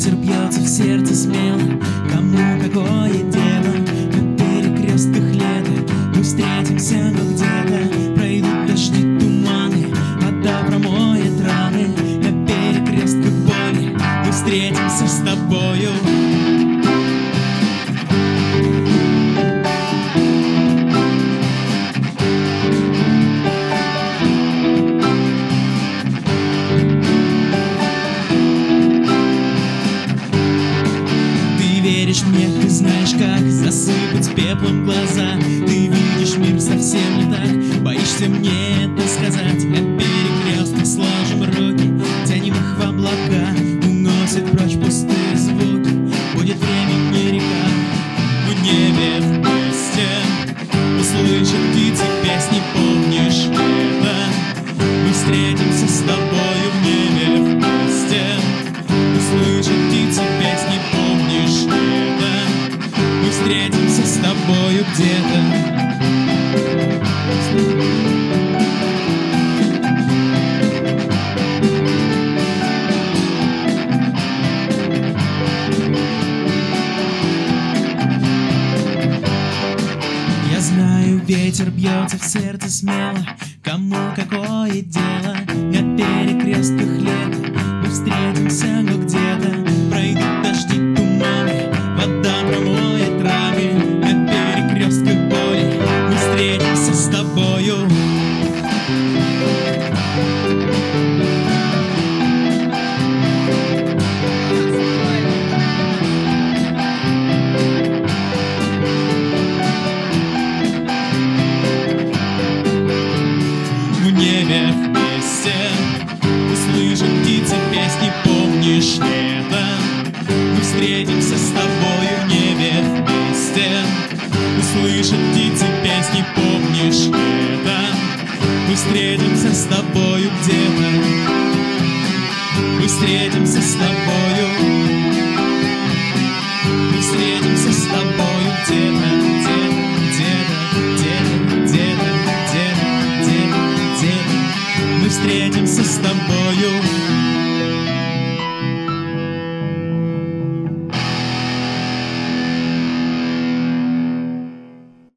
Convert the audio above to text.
Ветер бьется в сердце смело, кому какое дело? На перекрестках лета мы встретимся, но где-то пройдут дожди, туманы, вода промоет раны. На перекрестках боли мы встретимся с тобою. Веришь мне, ты знаешь, как засыпать пеплом глаза. Ты видишь мир совсем не так, боишься мне это сказать. На перекрестках сложим руки, тянем их в облака, уносит прочь пустые звуки. Будет время, не река, в небе вместе услышат птицы песни, помнишь это? Мы встретимся с тобою в небе вместе. Услышат птицы песни, помнишь это? Мы встретимся с тобою где-то. Я знаю, ветер бьется в сердце смело, кому какое дело? На перекрестках лета мы встретимся, но где-то пройдут дожди, туманы, вода промоет раны. На перекрестках боли мы встретимся с тобою. В небе вместе услышат птицы песни, помнишь это? Мы встретимся с тобою в небе вместе. Услышат птицы песни, помнишь